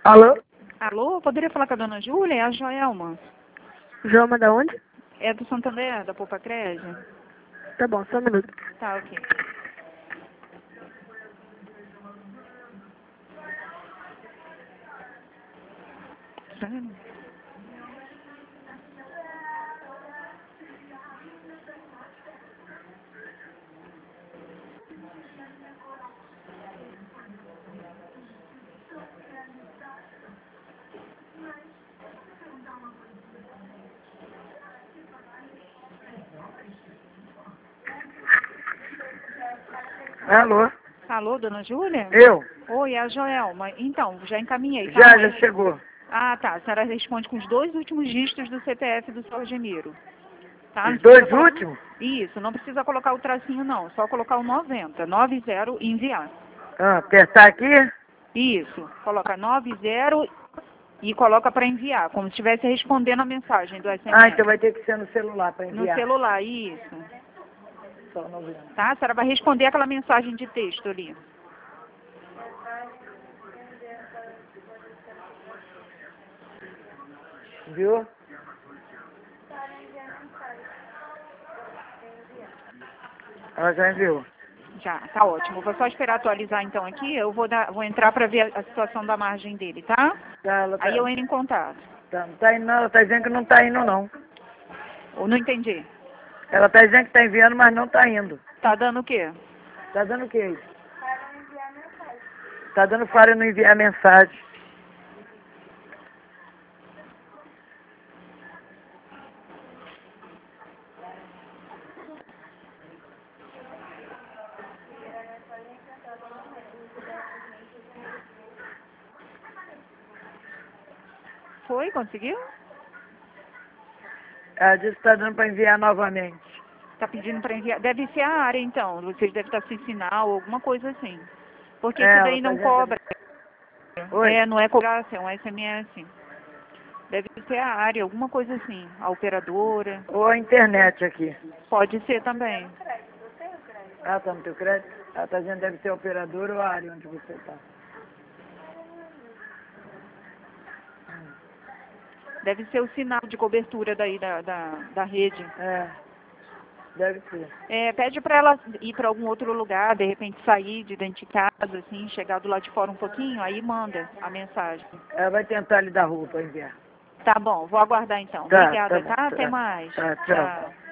Alô? Alô, poderia falar com a dona Júlia? É a Joelma. Joelma da onde? É do Santander, da Poupa Crédito? Tá bom, só um minuto. Tá, ok. Alô? Alô, dona Júlia? Eu? Oi, é a Joelma. Então, já encaminhei, tá? Já chegou. Ah, tá. A senhora responde com os 2 últimos dígitos do CPF do seu Gemiro. Tá? Não Os precisa dois colo- últimos? Isso, não precisa colocar o tracinho, não. Só colocar o 90 e enviar. Apertar aqui? Isso. Coloca 90 e coloca para enviar, como se estivesse respondendo a mensagem do SMS. Então vai ter que ser no celular para No enviar. celular, isso. Só 90. Tá? A senhora vai responder aquela mensagem de texto ali. Viu? Ela já enviou. Já, tá ótimo. Vou só esperar atualizar então aqui. Eu vou entrar para ver a situação da margem dele, tá? Ela Aí eu entro em contato. não tá indo não, ela tá dizendo que não tá indo não. Ou não entendi. Ela tá dizendo que tá enviando, mas não tá indo. Tá dando o quê? Tá dando o quê aí? Tá dando para não enviar mensagem. Foi? Conseguiu? Ela disse que tá dando para enviar novamente. Tá pedindo para enviar. Deve ser a área então. Vocês devem estar sem sinal, alguma coisa assim. Porque isso Ela daí tá não dizendo cobra. Oi? É, não é cobrança, é um SMS. Deve ser a área, alguma coisa assim. A operadora. Ou a internet aqui. Pode ser também. Ah, tá no teu crédito? Ela tá dizendo que deve ser a operadora ou a área onde você tá. Deve ser o sinal de cobertura daí da rede. Deve ser. É, pede para ela ir para algum outro lugar, de repente sair de dentro de casa, assim, chegar do lado de fora um pouquinho, aí manda a mensagem. Ela vai tentar lhe dar rua para enviar. Tá bom, vou aguardar então. Tá Obrigada, bom. tá? Até mais. Tá, tchau. Tchau.